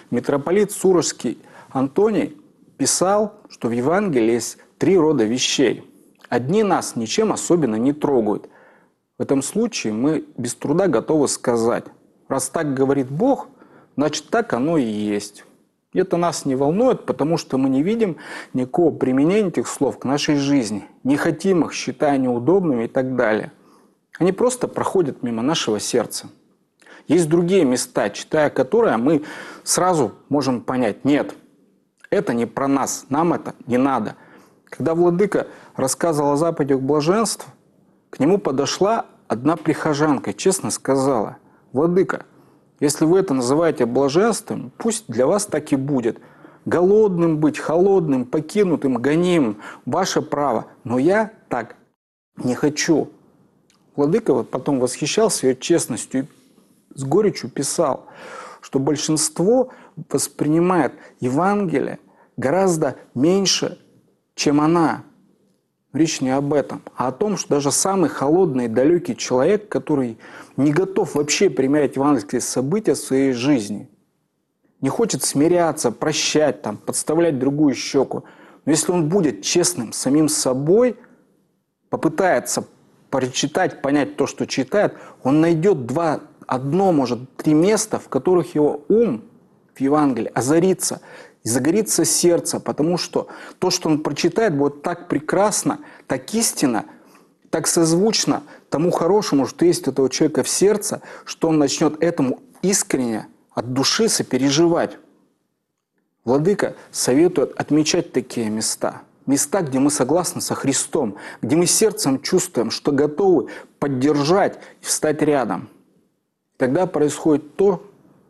Митрополит Сурожский Антоний писал, что в Евангелии есть 3 рода вещей. Одни нас ничем особенно не трогают. В этом случае мы без труда готовы сказать: раз так говорит Бог, значит так оно и есть. Это нас не волнует, потому что мы не видим никакого применения этих слов к нашей жизни, не хотим их, считая неудобными и так далее. Они просто проходят мимо нашего сердца. Есть другие места, читая которые, мы сразу можем понять: нет, это не про нас, нам это не надо. Когда владыка рассказывал о заповедях блаженств, к нему подошла одна прихожанка и честно сказала: «Владыка, если вы это называете блаженством, пусть для вас так и будет. Голодным быть, холодным, покинутым, гонимым – ваше право, но я так не хочу». Владыка вот потом восхищался ее честностью и с горечью писал, что большинство воспринимает Евангелие гораздо меньше, чем она. Речь не об этом, а о том, что даже самый холодный и далекий человек, который не готов вообще применять евангельские события в своей жизни, не хочет смиряться, прощать, подставлять другую щеку, но если он будет честным самим собой, попытается прочитать, понять то, что читает, он найдет 2, 1, может 3 места, в которых его ум в Евангелии озарится, и загорится сердце, потому что то, что он прочитает, будет так прекрасно, так истинно, так созвучно тому хорошему, что есть у этого человека в сердце, что он начнет этому искренне, от души сопереживать. Владыка советует отмечать такие места. Места, где мы согласны со Христом, где мы сердцем чувствуем, что готовы поддержать и встать рядом. Тогда происходит то,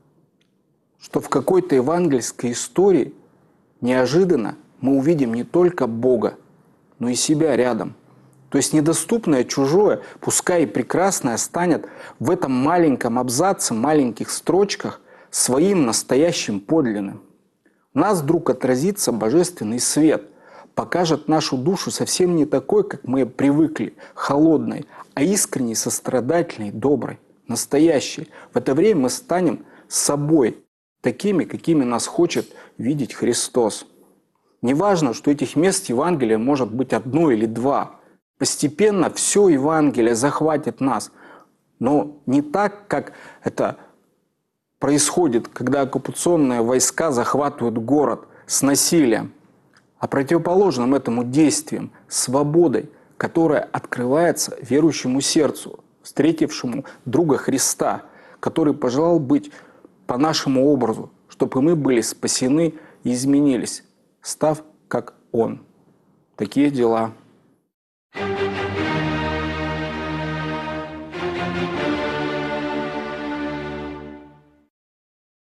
что в какой-то евангельской истории неожиданно мы увидим не только Бога, но и себя рядом. То есть недоступное чужое, пускай и прекрасное, станет в этом маленьком абзаце, маленьких строчках своим настоящим подлинным. У нас вдруг отразится божественный свет, покажет нашу душу совсем не такой, как мы привыкли, холодной, а искренней, сострадательной, доброй, настоящей. В это время мы станем собой, такими, какими нас хочет видеть Христос. Неважно, что этих мест Евангелия может быть 1 или 2. Постепенно все Евангелие захватит нас. Но не так, как это происходит, когда оккупационные войска захватывают город с насилием, а противоположным этому действием, свободой, которая открывается верующему сердцу, встретившему друга Христа, который пожелал быть по нашему образу, чтобы мы были спасены и изменились, став как Он. Такие дела.